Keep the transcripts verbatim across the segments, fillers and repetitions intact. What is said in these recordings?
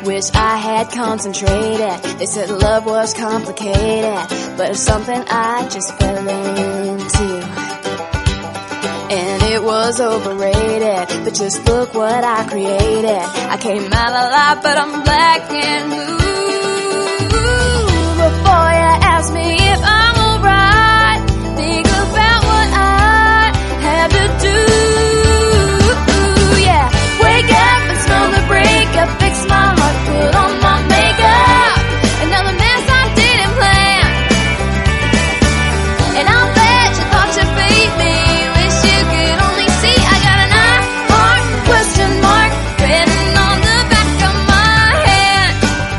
wish I had concentrated. They said love was complicated, but it's something I just fell into. And it was overrated, but just look what I created. I came out alive, but I'm black and blue. Before you ask me if I'm alright, think about what I had to do. Yeah, wake up and smell the breakup, fix my heart, put on my makeup. Another mess I didn't plan, and I'll bet you thought you beat me. Wish you could only see I got an I heart question mark written on the back of my hand.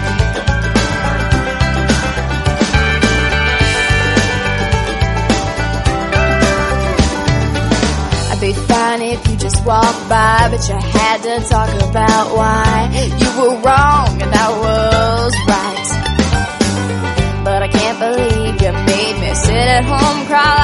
I'd be fine if you just walked by, but you had to talk about why you were wrong and I was right. But I can't believe you made me sit at home, cry